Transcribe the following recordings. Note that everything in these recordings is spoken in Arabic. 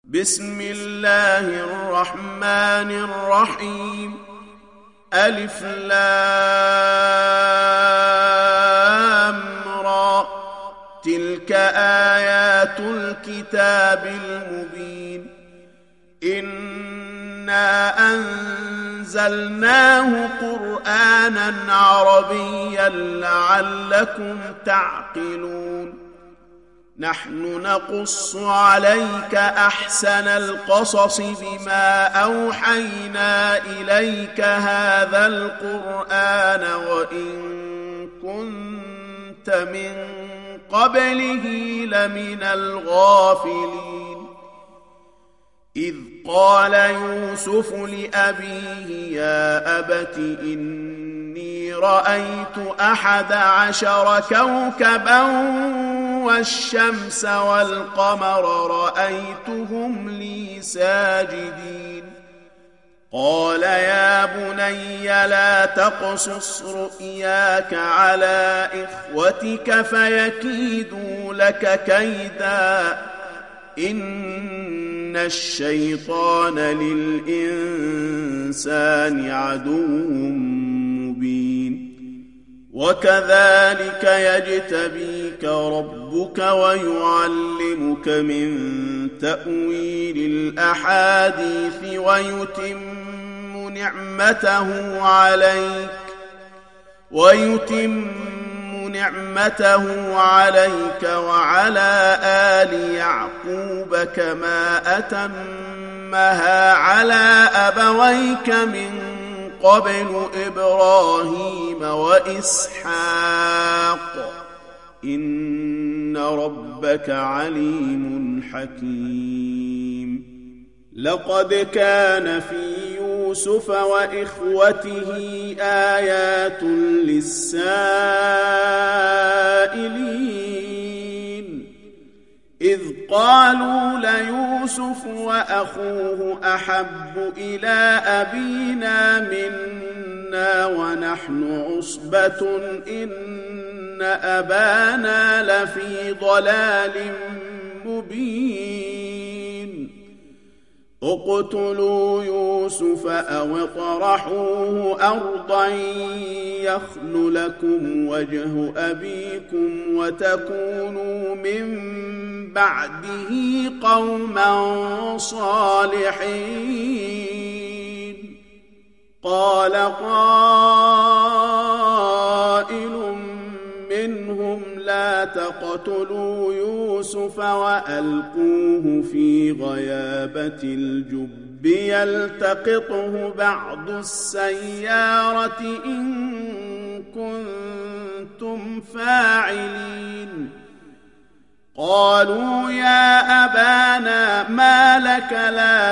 بسم الله الرحمن الرحيم. ألف لام را. تلك آيات الكتاب المبين. إنا أنزلناه قرآنا عربيا لعلكم تعقلون. نحن نقص عليك أحسن القصص بما أوحينا إليك هذا القرآن وإن كنت من قبله لمن الغافلين. إذ قال يوسف لأبيه يا أبت إني رأيت 11 كوكبا والشمس والقمر رأيتهم لي ساجدين. قال يا بني لا تقصص رؤياك على إخوتك فيكيدوا لك كيدا إن الشيطان للإنسان عدو مبين. وكذلك يجتبيك ربك ويعلمك من تأويل الأحاديث ويتم نعمته عليك وعلى آل يعقوب كما أتمها على أبويك من قبل إبراهيم وإسحاق إن ربك عليم حكيم. لقد كان في يوسف وإخوته آيات للسائلين إذ قالوا ليوسف وأخوه أحب إلى أبينا منا ونحن عصبة إن أبانا لفي ضلال مبين. اقتلوا يوسف أو اطرحوه أرضا يخل لكم وجه أبيكم وتكونوا من بعده قوما صالحين. قال قائل منهم لا تقتلوا يوسف وألقوه في غيابة الجب يلتقطه بعض السيارة إن كنتم فاعلين. قالوا يا أبانا ما لك لا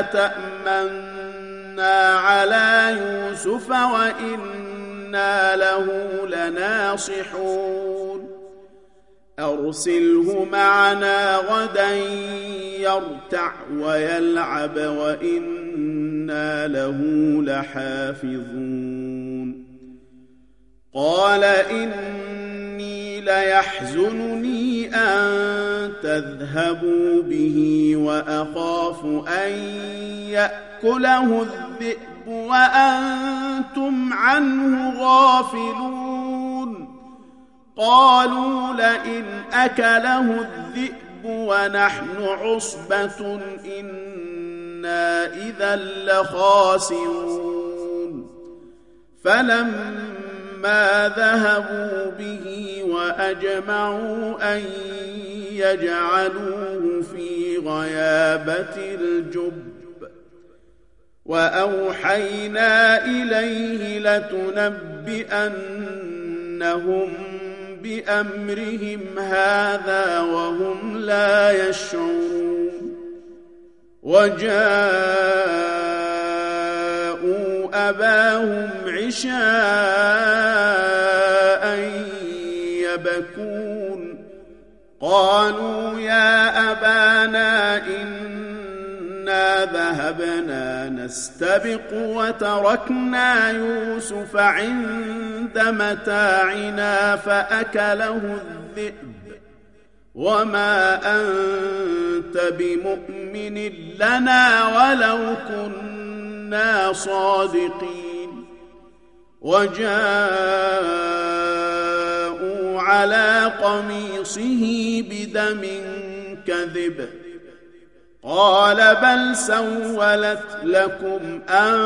تأمنا على يوسف وإنا له لناصحون. أرسله معنا غدا يرتع ويلعب وإنا له لحافظون. قال إني ليحزنني أن تذهبوا به وأخاف أن يأكله الذئب وأنتم عنه غافلون. قالوا لئن أكله الذئب ونحن عصبة إنا إذا لخاسرون. فلما ذهبوا به وأجمعوا أن يجعلوه في غيابة الجب وأوحينا إليه لتنبئنهم بأمرهم هذا وهم لا يشعرون. وجاءوا أباهم عشاء يبكون. قالوا يا أبانا إنا ذهبنا نستبق وتركنا يوسف عند متاعنا فأكله الذئب وما أنت بمؤمن بمؤمن لنا ولو كنا صادقين وجاءوا على قميصه بدم كذب قال بل سولت لكم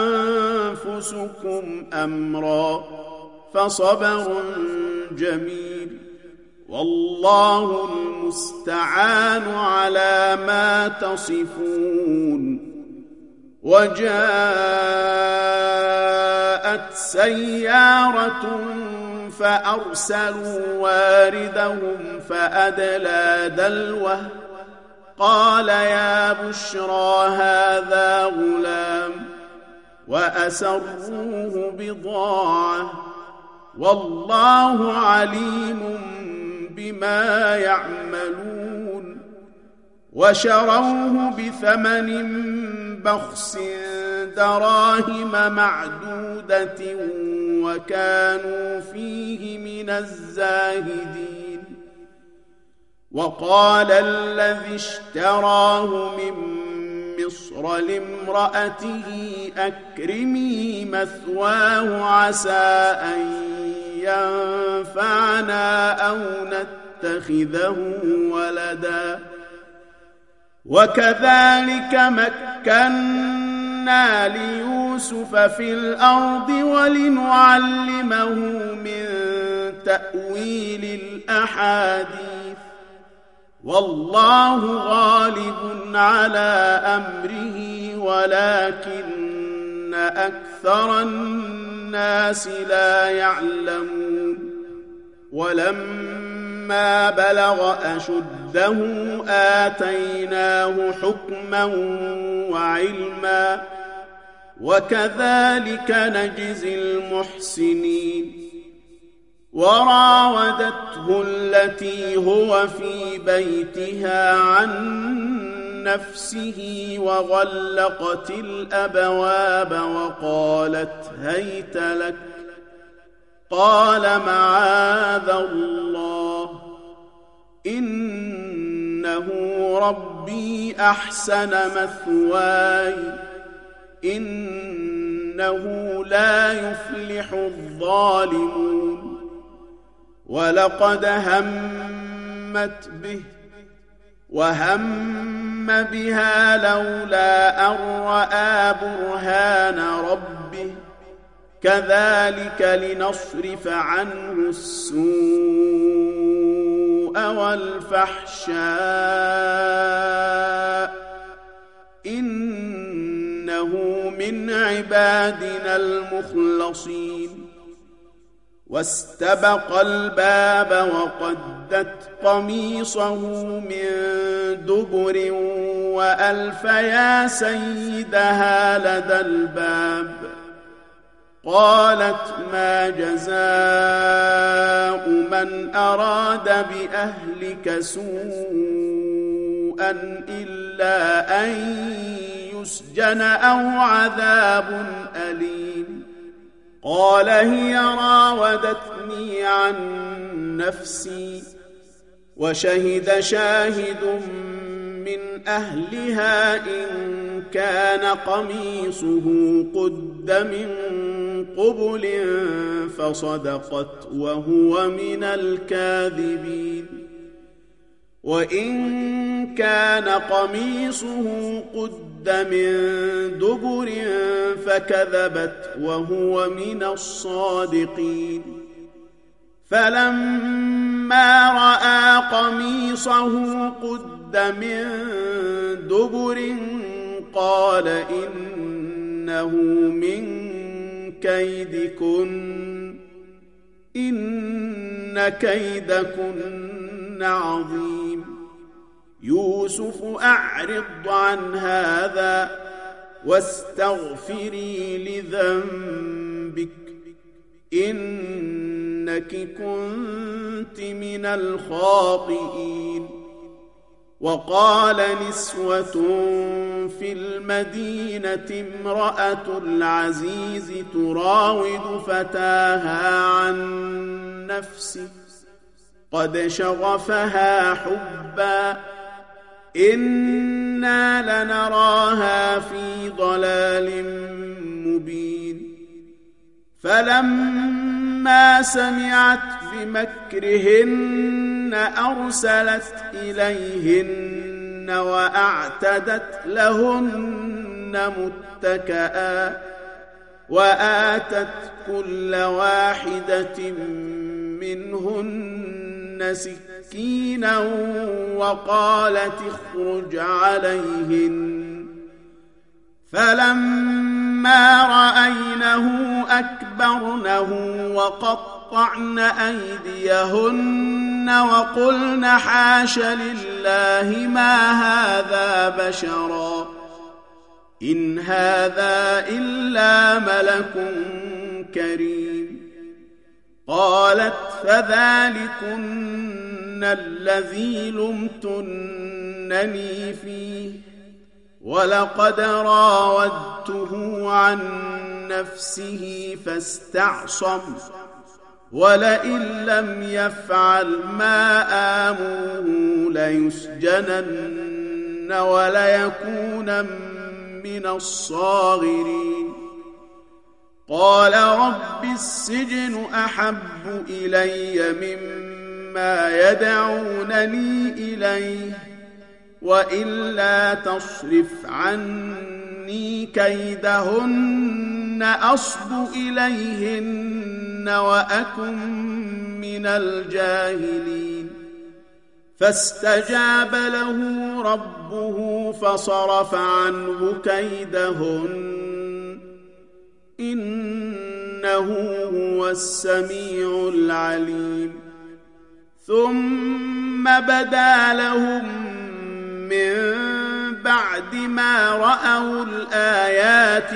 أنفسكم أمرا فصبر جميل والله المستعان على ما تصفون وجاءت سيارة فأرسلوا واردهم فأدلى دلوه قال يا بشرى هذا غلام وأسروه بضاعة والله عليم بما يعملون وشروه بثمن بخس دراهم معدودة وكانوا فيه من الزاهدين وقال الذي اشتراه من مصر لامرأته أكرمي مثواه عسى أن ينفعنا أو نتخذه ولدا وكذلك مكنا ليوسف في الأرض ولنعلمه من تأويل الأحاديث والله غالب على أمره ولكن أكثر الناس لا يعلمون ولما بلغ أشده آتيناه حكما وعلما وكذلك نجزي المحسنين وراودته التي هو في بيتها عن نفسه وغلقت الأبواب وقالت هيت لك قال معاذ الله إنه ربي أحسن مثواي إنه لا يفلح الظالمون ولقد همت به وهم بها لولا أن رأى برهان ربه كذلك لنصرف عنه السوء والفحشاء إنه من عبادنا المخلصين واستبق الباب وقدت قميصه من دبر وألف يا سيدها لدى الباب قالت ما جزاء من أراد بأهلك سوءا إلا أن يسجن أو عذاب أليم قال هي راودتني عن نفسي وشهد شاهد من أهلها إن كان قميصه قد من قبل فصدقت وهو من الكاذبين وإن كان قميصه قد من دبر فكذبت وهو من الصادقين فلما رأى قميصه قد من دبر قال إنه من كيدكن إن كيدكن عظيم يوسف أعرض عن هذا واستغفري لذنبك إنك كنت من الخاطئين وقال نسوة في المدينة امرأة العزيز تراود فتاها عن نفسه قد شغفها حبا إن إنا لنراها في ضلال مبين فلما سمعت بمكرهن أرسلت إليهن وأعتدت لهن متكئا وآتت كل واحدة منهن سكينا وقالت اخرج عليهن فلما رأينه أكبرنه وقطعن أيديهن وقلن حاش لله ما هذا بشرا إن هذا إلا ملك كريم قالت فذلكن الذي لمتنني فيه ولقد راودته عن نفسه فاستعصم ولئن لم يفعل ما آمره ليسجنن وليكون من الصاغرين قال رب السجن أحب إلي مما يدعونني إليه وإلا تصرف عني كيدهن أصب إليهن وأكن من الجاهلين فاستجاب له ربه فصرف عنه كيدهن إنه هو السميع العليم ثم بدا لهم من بعد ما رأوا الآيات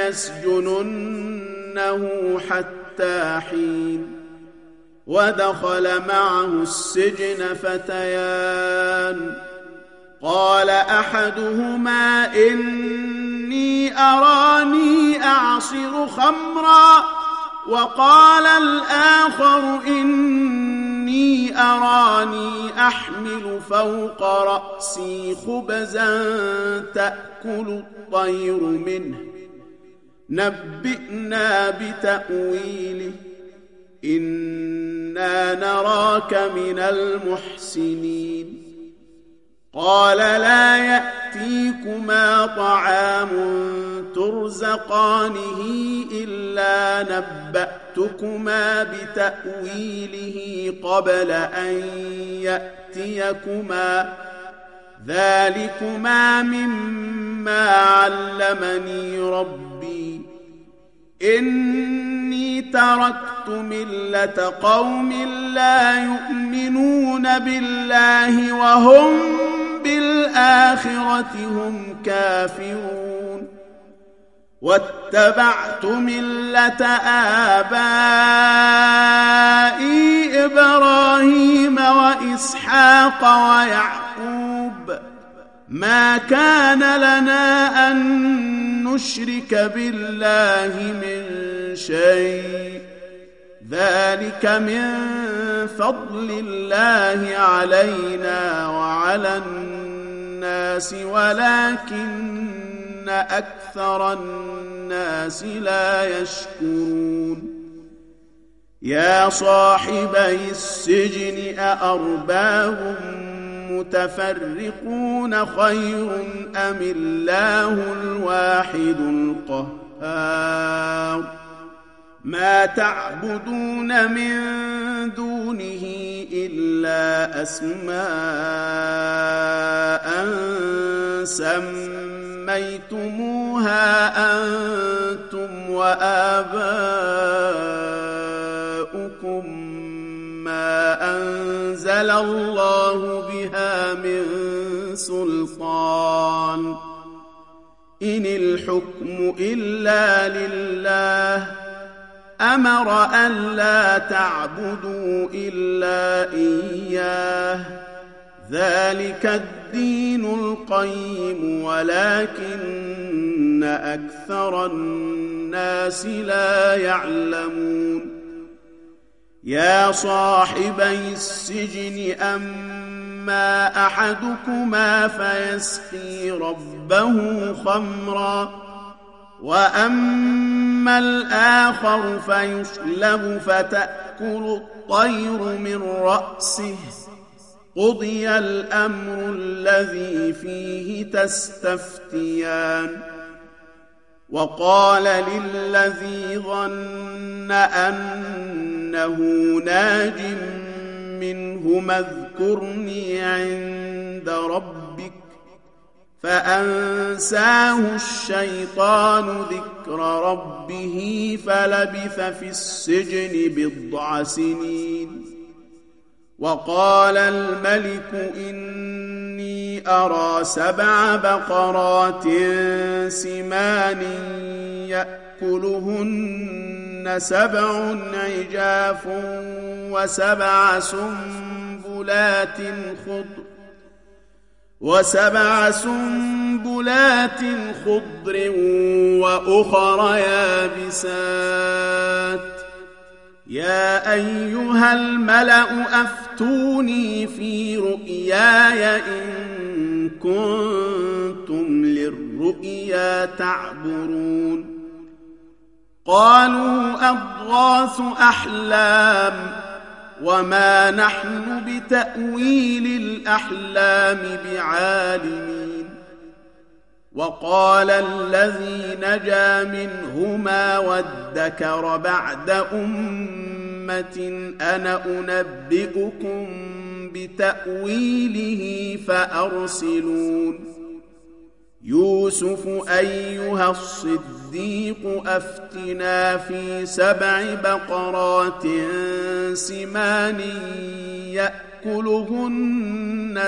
ليسجننه حتى حين ودخل معه السجن فتيان قال أحدهما إني أراني أعصر خمرا وقال الآخر إني أراني أحمل فوق رأسي خبزا تأكل الطير منه نبئنا بتأويله إنا نراك من المحسنين قال لا يأتيكما طعام ترزقانه إلا نبأتكما بتأويله قبل أن يأتيكما ذلكما مما علمني ربي إني تركت ملة قوم لا يؤمنون بالله وهم بالآخرة هم كافرون واتبعت ملة آبائي إبراهيم وإسحاق ويعقوب ما كان لنا أن نشرك بالله من شيء ذلك من فضل الله علينا وعلى الناس ولكن أكثر الناس لا يشكرون يا صاحبي السجن أأرباب متفرقون خير أم الله الواحد القهار ما تعبدون من دونه إلا أسماء سميتموها أنتم وآباؤكم ما أنزل الله بها من سلطان إن الحكم إلا لله أمر أن لا تعبدوا إلا إياه ذلك الدين القيم ولكن أكثر الناس لا يعلمون يا صاحبي السجن أما أما أحدكما فيسقي ربه خمرا وأما الآخر فيصلب فتأكل الطير من رأسه قضي الأمر الذي فيه تستفتيان وقال للذي ظن أنه ناج منهما اذكرني عند ربك فأنساه الشيطان ذكر ربه فلبث في السجن 10 سنين وقال الملك إني أرى 7 بقرات سمان يأكلهن 7 عجاف و7 سنبلات خضر وأخر يابسات يا أيها الملأ أفتوني في رؤياي إن كنتم للرؤيا تعبرون قالوا أضغاث أحلام وما نحن بتأويل الأحلام بعالمين وقال الذي نجا منهما وادكر بعد أمة أنا أنبئكم بتأويله فأرسلون يوسف أيها الصديق أفتنا في 7 بقرات سمان يأكلهن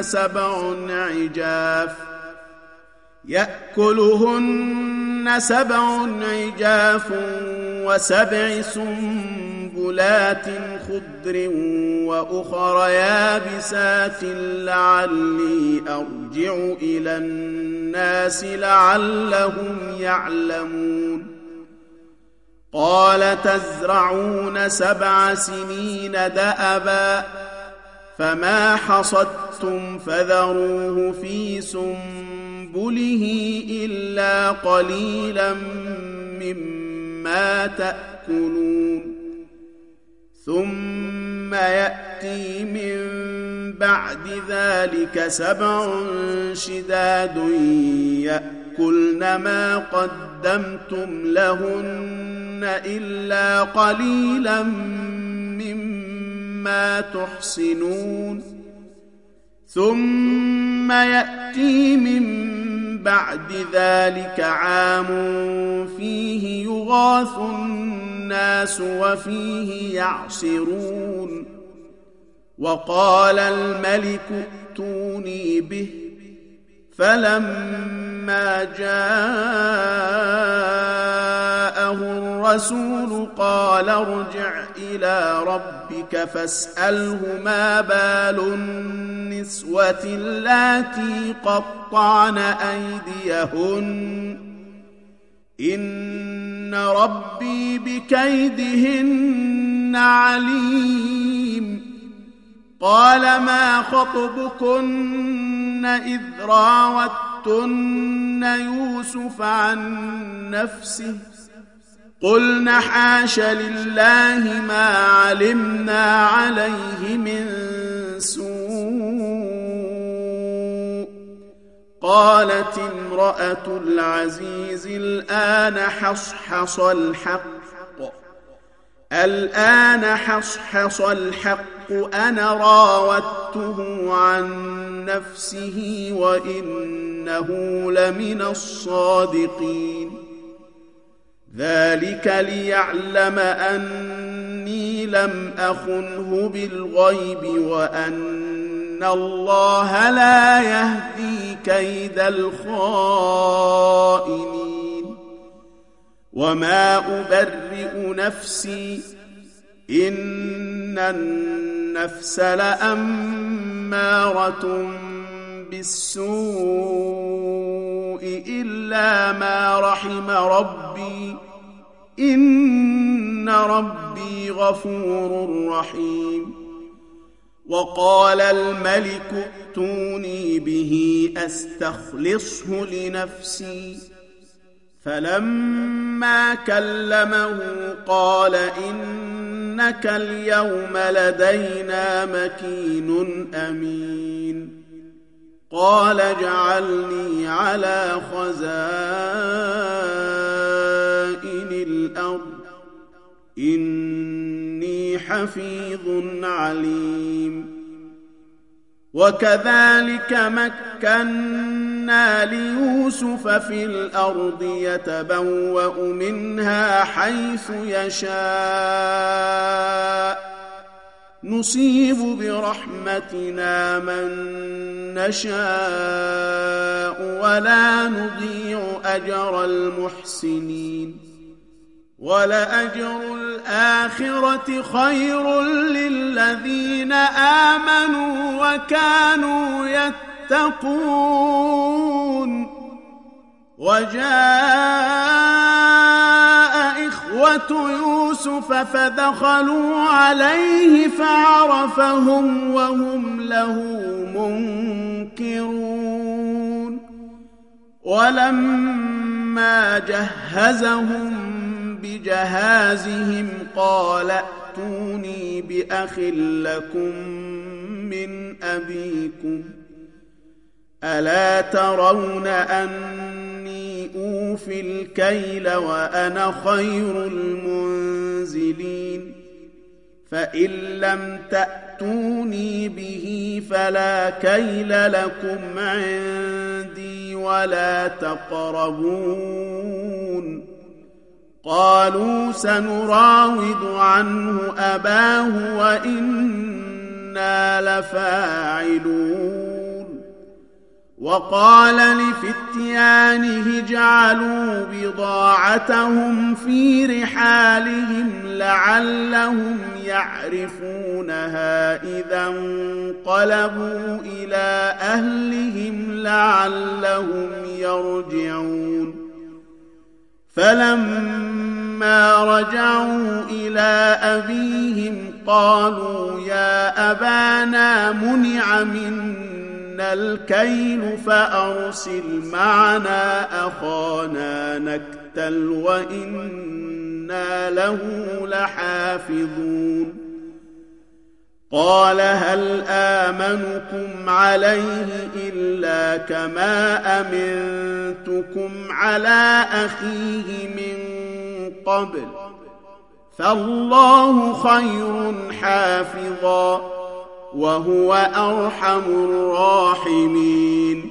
7 عجاف و7 سنبلات خضر وأخر يابسات لعلي أرجع إلى الناس لعلهم يعلمون قال تزرعون 7 سنين دأبا فما حصدتم فذروه في سنبله إلا قليلا مما تأكلون ثم يأتي من بعد ذلك 7 شداد يأكلن ما قدمتم لهن إلا قليلا مما تحصنون ثم يأتي من بعد ذلك عام فيه يغاث الناس وفيه يعصرون وقال الملك ائتوني به فلما جاءه الرسول قال ارجع إلى ربك فاسأله ما بال النسوة اللاتي قطعن أيديهن إن ربي بكيدهن عليم قال ما خطبكن إذ راوتن يوسف عن نفسه قلن حاش لله ما علمنا عليه من سوء قالت امرأة العزيز الآن حصحص الحق أنا راودته عن نفسه وإنه لمن الصادقين ذلك ليعلم أني لم أخنه بالغيب وأن الله لا يهدي كيد الخائنين وما أبرئ نفسي إن النفس لأمارة بالسوء إلا ما رحم ربي إن ربي غفور رحيم وقال الملك ائتوني به أستخلصه لنفسي. فلما كلمه قال إنك اليوم لدينا مكين أمين. قال اجعلني على خزائن الأرض إني حفيظ عليم. وكذلك مكنا ليوسف في الأرض يتبوأ منها حيث يشاء نصيب برحمتنا من نشاء ولا نضيع أجر المحسنين. ولأجر الآخرة خير للذين آمنوا وكانوا يتقون. وجاء إخوة يوسف فدخلوا عليه فعرفهم وهم له منكرون. ولما جهزهم بجهازهم قال ائتوني بأخ لكم من أبيكم ألا ترون أني أوفي الكيل وأنا خير المنزلين. فإن لم تأتوني به فلا كيل لكم عندي ولا تقربون. قالوا سنراود عنه أباه وإنا لفاعلون. وقال لفتيانه اجعلوا بضاعتهم في رحالهم لعلهم يعرفونها إذا انقلبوا إلى أهلهم لعلهم يرجعون. فلما رجعوا إلى أبيهم قالوا يا أبانا منع منا الكيل فأرسل معنا أخانا نكتل وإنا له لحافظون. قال هل آمنكم عليه إلا كما أمنتكم على أخيه من قبل فالله خير حافظا وهو أرحم الراحمين.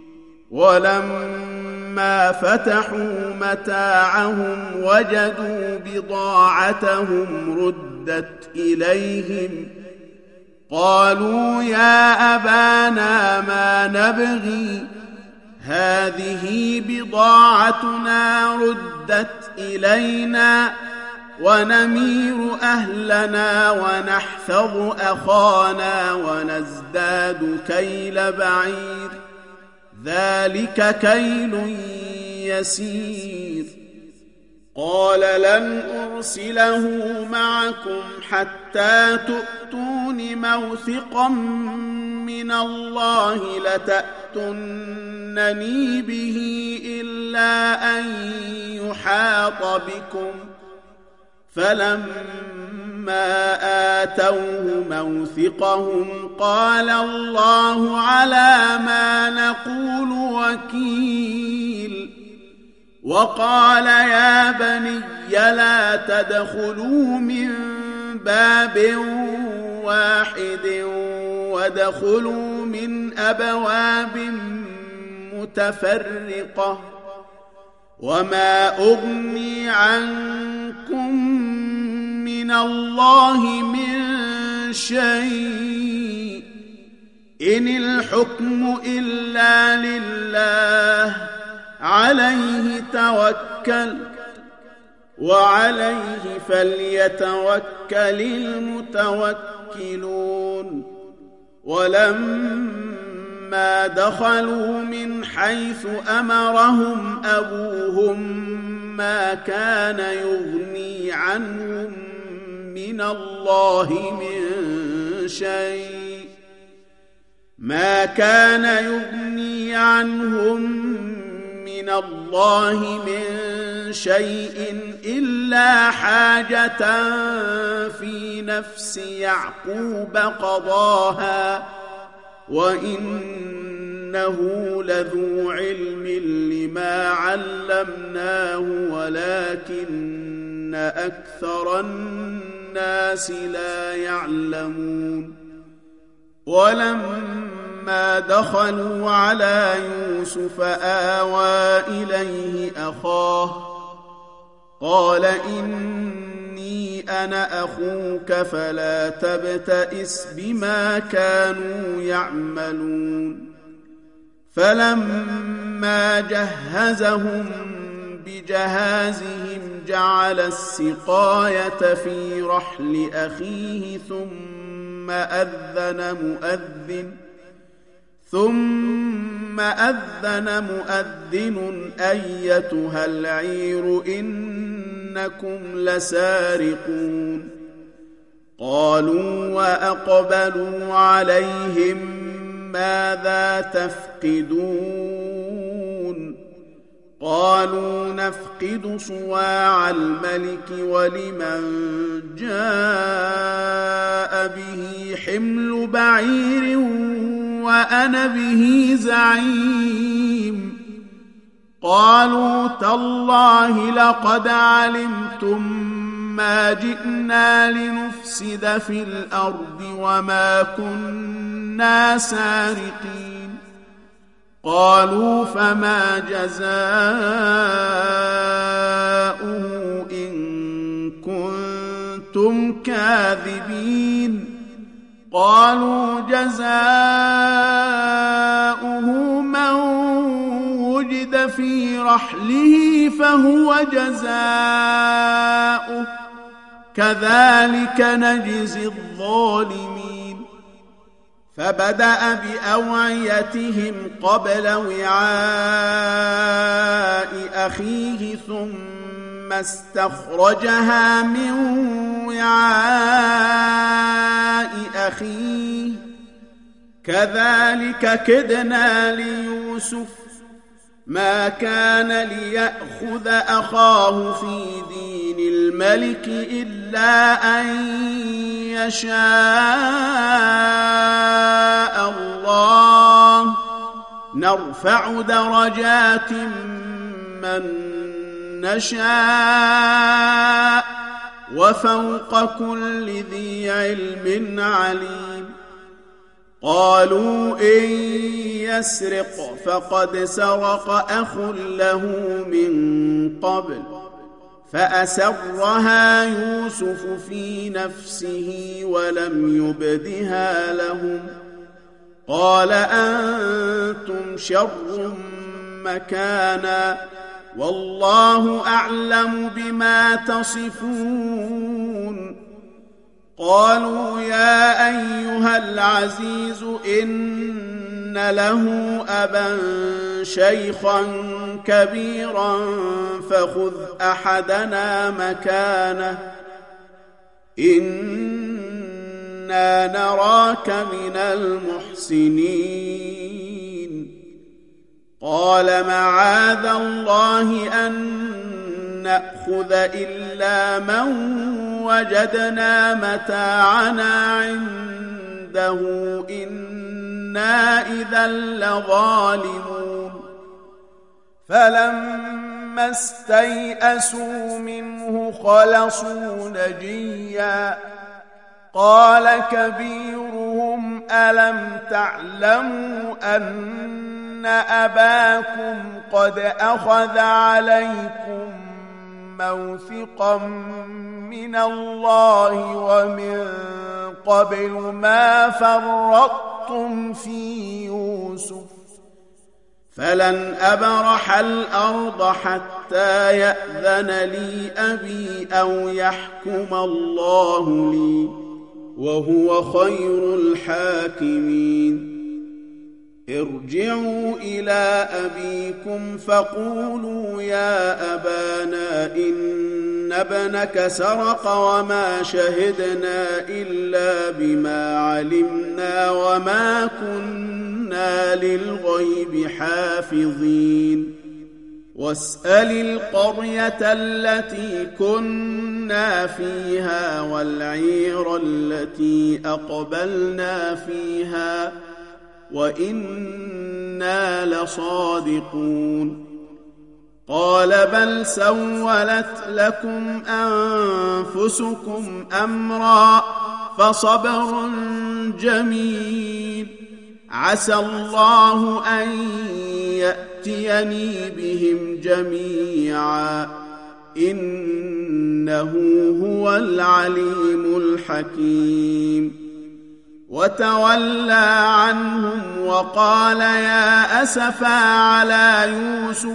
ولما فتحوا متاعهم وجدوا بضاعتهم ردت إليهم قالوا يا أبانا ما نبغي هذه بضاعتنا ردت إلينا ونمير أهلنا ونحفظ أخانا ونزداد كيل بعير ذلك كيل يسير. قال لن أرسله معكم حتى تؤتون موثقا من الله لتأتونني به إلا أن يحاط بكم. فلما آتوه موثقهم قال الله على ما نقول وكيل. وقال يا بني لا تدخلوا من باب واحد وادخلوا من أبواب متفرقة وما أغني عنكم من الله من شيء إن الحكم إلا لله عليه توكل وعليه فليتوكل المتوكلون. ولما دخلوا من حيث أمرهم أبوهم ما كان يغني عنهم من الله من شيء ما كان يغني عنهم من الله من شيء إلا حاجة في نفس يعقوب قضاها وإنه لذو علم لما علمناه ولكن أكثر الناس لا يعلمون ولما دخلوا على يوسف آوى إليه أخاه قال إني أنا أخوك فلا تبتئس بما كانوا يعملون فلما جهزهم بجهازهم جعل السقاية في رحل أخيه ثم أذن مؤذن أيتها العير إنكم لسارقون قالوا وأقبلوا عليهم ماذا تفقدون قالوا نفقد صواع الملك ولمن جاء به حمل بعير وأنا به زعيم قالوا تالله لقد علمتم ما جئنا لنفسد في الأرض وما كنا سارقين قالوا فما جزاؤه إن كنتم كاذبين قالوا جزاؤه من وجد في رحله فهو جزاؤه كذلك نجزي الظالمين فبدأ بأوعيتهم قبل وعاء أخيه ثم استخرجها من وعاء أخيه كذلك كدنا ليوسف ما كان ليأخذ أخاه في دين الملك إلا أن يشاء الله نرفع درجات من نشاء وفوق كل ذي علم عليم قالوا إن يسرق فقد سرق أخ له من قبل فأسرها يوسف في نفسه ولم يبدها لهم قال أنتم شر مكانا والله أعلم بما تصفون قالوا يا أيها العزيز إن له أبا شيخا كبيرا فخذ أحدنا مكانه إنا نراك من المحسنين قال معاذ الله أن نأخذ إلا من وجدنا متاعنا عنده إنا إذا لظالمون فلما استيئسوا منه خلصوا نجيا قال كبيرهم ألم تعلموا أن أباكم قد أخذ عليكم موثقا من الله ومن قبل ما فرطتم في يوسف فلن أبرح الأرض حتى يأذن لي أبي أو يحكم الله لي وهو خير الحاكمين ارجعوا إلى أبيكم فقولوا يا أبانا إن ابنك سرق وما شهدنا إلا بما علمنا وما كنا للغيب حافظين واسأل القرية التي كنا فيها والعير التي أقبلنا فيها وإنا لصادقون قال بل سولت لكم أنفسكم أمرا فصبر جميل عسى الله أن يأتيني بهم جميعا إنه هو العليم الحكيم وتولى عنهم وقال يا أسفا على يوسف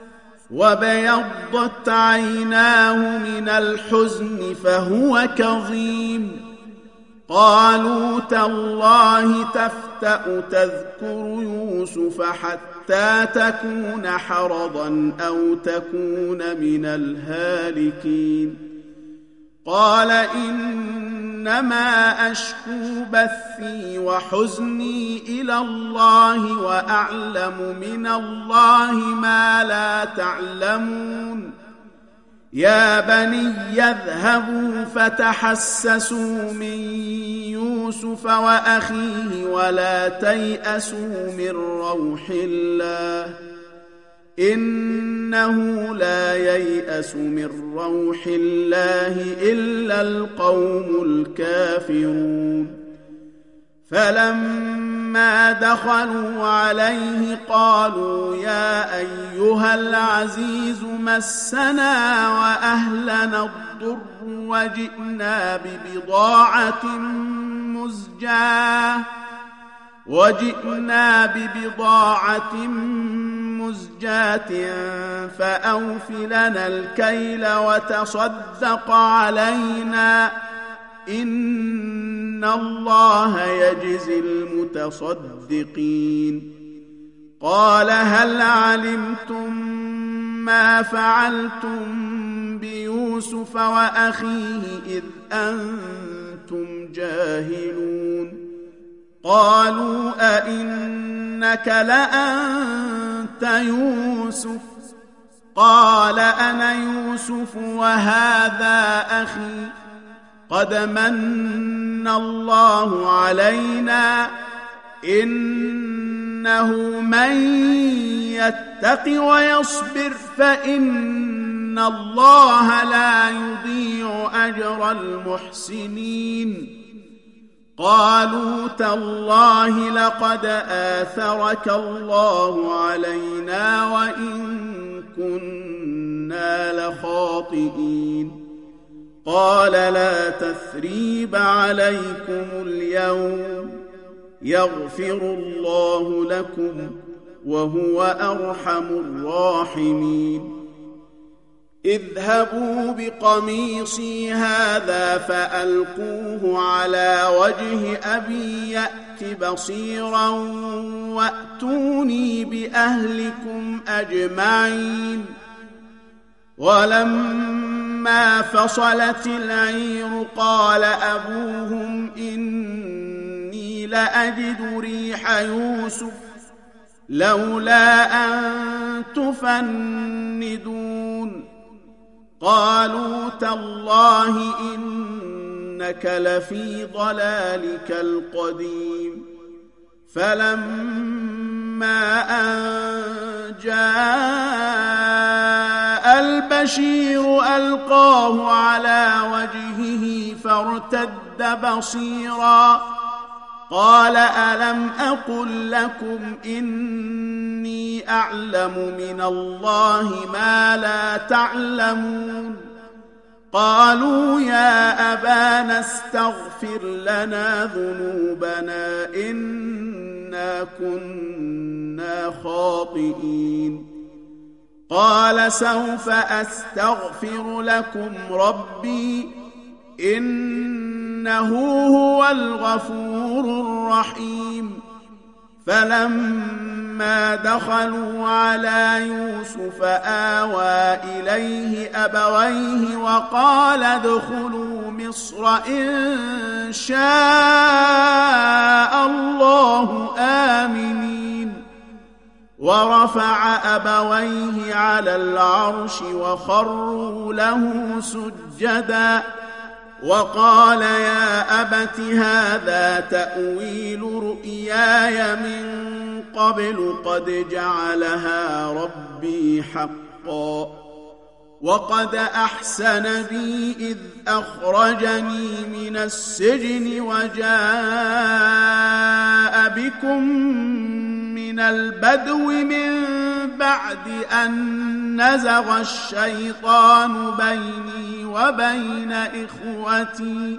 وبيضت عيناه من الحزن فهو كظيم قالوا تالله تفتأ تذكر يوسف حتى تكون حرضا أو تكون من الهالكين قال إنما أشكو بثي وحزني إلى الله وأعلم من الله ما لا تعلمون يا بني اذهبوا فتحسسوا من يوسف وأخيه ولا تيأسوا من روح الله إنه لا ييأس من روح الله إلا القوم الكافرون فلما دخلوا عليه قالوا يا أيها العزيز مسنا وأهلنا الضر وجئنا ببضاعة مزجاة فأوف لنا الكيل وتصدق علينا إن الله يجزي المتصدقين قال هل علمتم ما فعلتم بيوسف وأخيه إذ أنتم جاهلون قالوا أئنك لأنت يوسف قال أنا يوسف وهذا أخي قد من الله علينا إنه من يتق ويصبر فإن الله لا يضيع أجر المحسنين قالوا تالله لقد آثرك الله علينا وإن كنا لخاطئين قال لا تثريب عليكم اليوم يغفر الله لكم وهو أرحم الراحمين اذهبوا بقميصي هذا فألقوه على وجه أبي يأت بصيرا وأتوني بأهلكم أجمعين ولما فصلت العير قال أبوهم إني لأجد ريح يوسف لولا أن تفندون قالوا تالله إنك لفي ضلالك القديم فلما أن جاء البشير ألقاه على وجهه فارتد بصيرا قال ألم أقل لكم إني أعلم من الله ما لا تعلمون قالوا يا أبانا استغفر لنا ذنوبنا إنا كنا خاطئين قال سوف أستغفر لكم ربي إنه هو الغفور الرحيم فلما فلما دخلوا على يوسف آوى إليه أبويه وقال ادخلوا مصر إن شاء الله آمنين ورفع أبويه على العرش وخروا له سجدا وقال يا أبت هذا تأويل رؤياي من قبل قد جعلها ربي حقا وقد أحسن بي إذ أخرجني من السجن وجاء بكم من البدو من بعد أن نزغ الشيطان بيني وبين إخوتي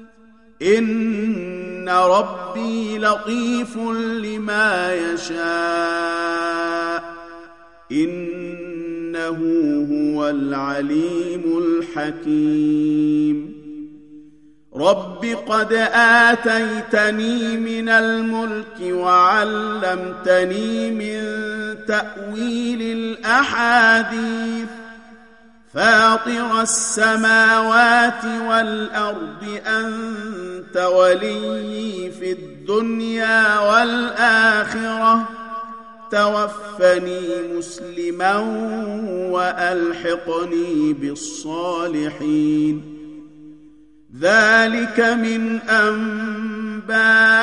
إن ربي لطيف لما يشاء إنه هو العليم الحكيم رب قد آتيتني من الملك وعلمتني من تأويل الأحاديث فاطر السماوات والأرض أنت ولي في الدنيا والآخرة توفني مسلما وألحقني بالصالحين ذلك من أنباء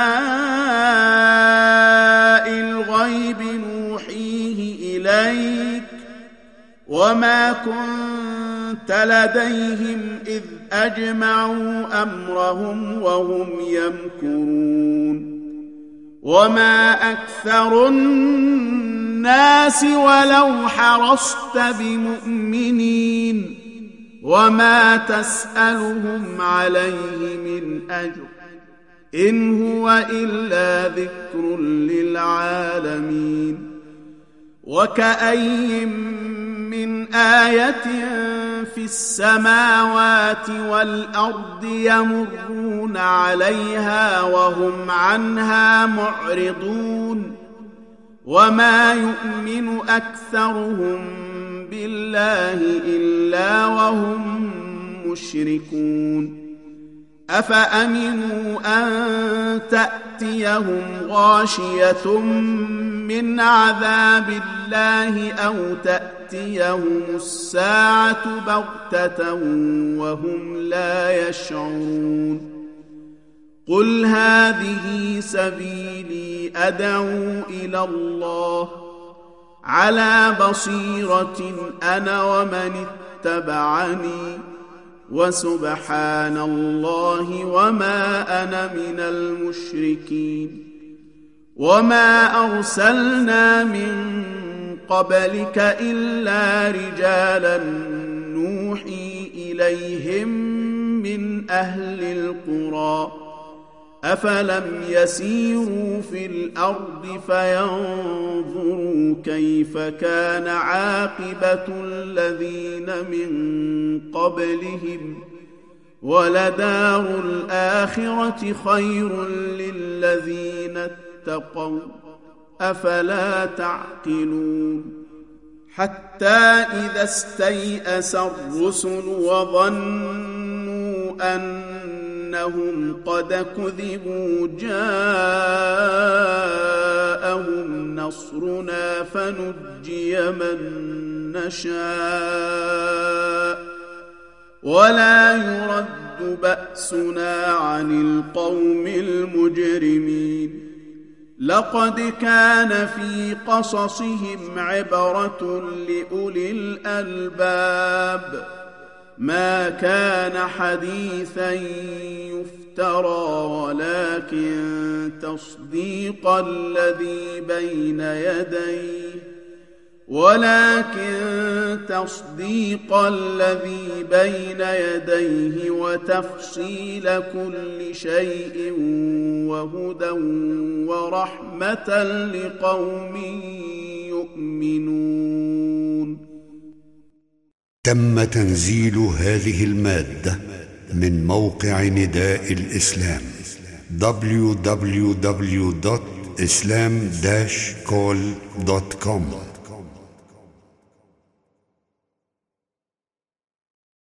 الغيب نوحيه إليك وما كنت لديهم إذ أجمعوا أمرهم وهم يمكرون وما أكثر الناس ولو حرصت بمؤمنين وما تسألهم عليه من أجر إن هو إلا ذكر للعالمين وكأي من آية في السماوات والأرض يمرون عليها وهم عنها معرضون وما يؤمن أكثرهم بالله إلا وهم مشركون أفأمنوا أن تأتيهم غاشية من عذاب الله أو تأتيهم الساعة بغتة وهم لا يشعرون قل هذه سبيلي أدعو إلى الله على بصيرة أنا ومن اتبعني وسبحان الله وما أنا من المشركين وما أرسلنا من قبلك إلا رجالا نوحي إليهم من أهل القرى أفلم يسيروا في الأرض فينظروا كيف كان عاقبة الذين من قبلهم ولدار الآخرة خير للذين اتقوا أفلا تعقلون حتى إذا استيأس الرسل وظنوا أنهم قد كذبوا جاءهم نصرنا فنجي من نشاء ولا يرد بأسنا عن القوم المجرمين لقد كان في قصصهم عبرة لأولي الألباب ما كان حديثا يفترى ولكن تصديق الذي بين يديه وتفصيل كل شيء وهدى ورحمة لقوم يؤمنون. تم تنزيل هذه المادة من موقع نداء الإسلام www.nidaelislam islam-call.com